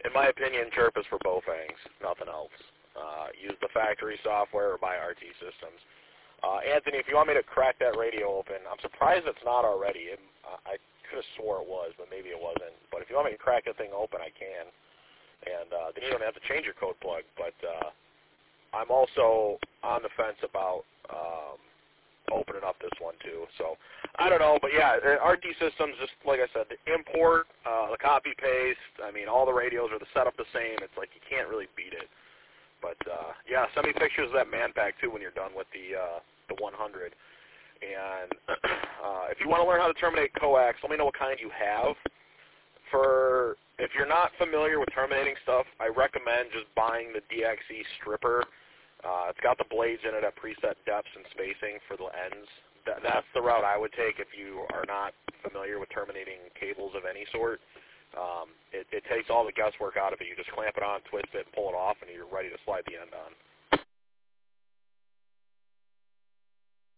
in my opinion, Chirp is for Bowfangs, nothing else. Use the factory software or buy RT Systems. Anthony, if you want me to crack that radio open, I'm surprised it's not already. I could have swore it was, but maybe it wasn't. But if you want me to crack that thing open, I can. And then you don't have to change your code plug. But I'm also on the fence about opening up this one too. So I don't know, but yeah, RT Systems, just like I said, the import, the copy paste. I mean, all the radios are set up the same. It's like you can't really beat it. But yeah, send me pictures of that man pack too when you're done with the 100. And if you want to learn how to terminate coax, let me know what kind you have. If you're not familiar with terminating stuff, I recommend just buying the DXE stripper. It's got the blades in it at preset depths and spacing for the ends. That's the route I would take if you are not familiar with terminating cables of any sort. It takes all the guesswork out of it. You just clamp it on, twist it, pull it off, and you're ready to slide the end on.